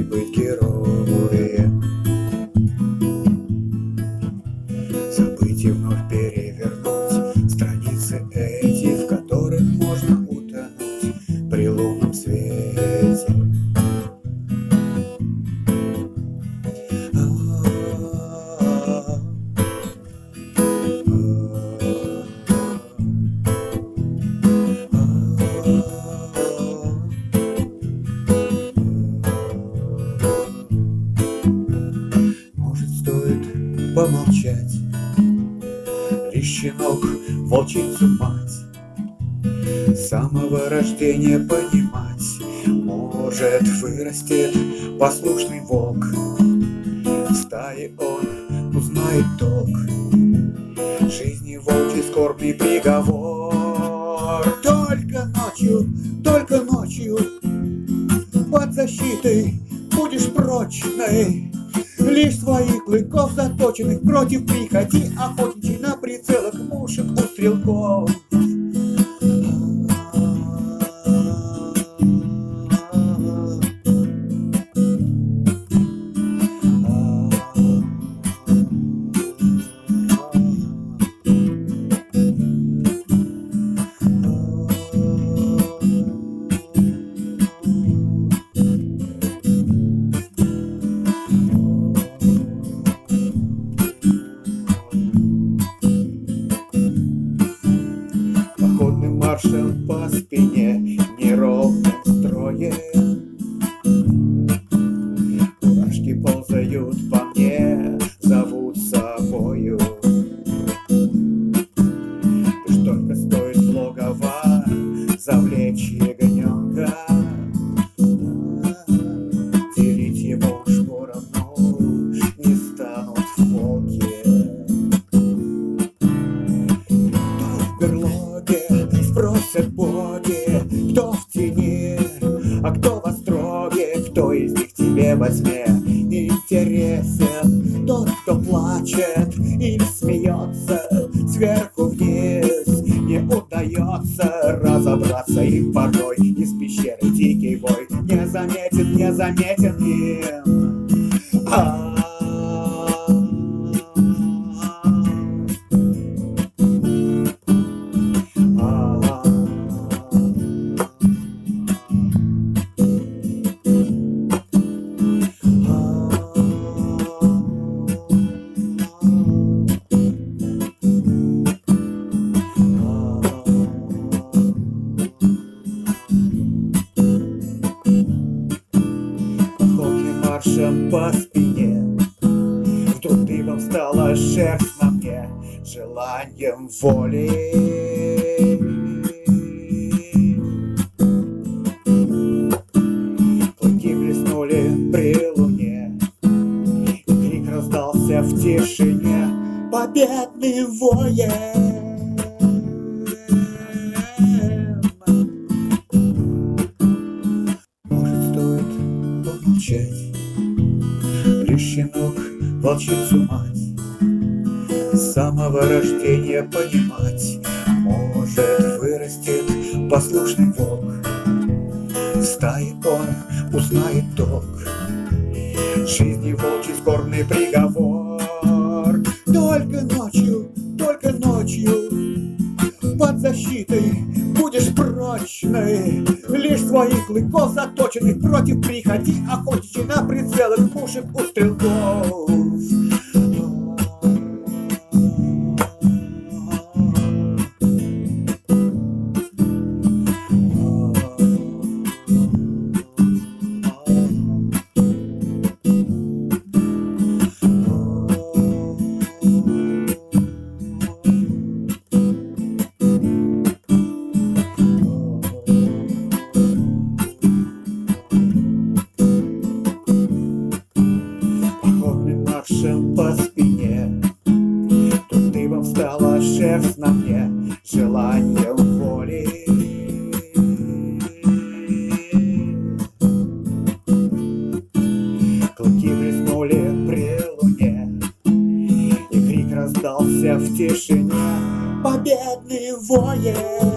и быть героем. Забыть и вновь перевернуть страницы эти, в которых можно утонуть при лунном свете. Может, стоит помолчать, лишь щенок волчицу мать с самого рождения понимать. Может, вырастет послушный волк, в стае он узнает толк. Жизни волчий скорбный приговор. Только ночью под защитой будешь прочной, лишь своих клыков заточенных против прихоти охотничьей на прицелах мушек у стрелков. Маршем по спине неровным строем, мурашки ползают по мне, зовут собою. Лишь только стоит в логово завлечь ягненка, делить его уж поровну не станут волки. Просят боги, кто в тени, а кто в остроге, кто из них тебе возьме интересен? Тот, кто плачет или смеется сверху вниз, не удается разобраться им порой. Из пещеры дикий вой не заметен им. Маршем по спине вдруг дыбом стала шерсть на мне, желанием воли. Клыки блеснули при луне, и крик раздался в тишине, победный воин. Может, стоит помолчать, лишь щенок волчицу мать с самого рождения понимать. Может, вырастет послушный волк, в стае он узнает толк. Жизни волчий скорбный приговор. Только ночью под защитой будешь прочной, лишь своих клыков заточенных против прихоти охотничьей на прицелах пушек у стрелков. Маршем по спине тут дыбом стала шерсть на мне, желанием воли. Клыки блеснули при луне, и крик раздался в тишине, победный воин.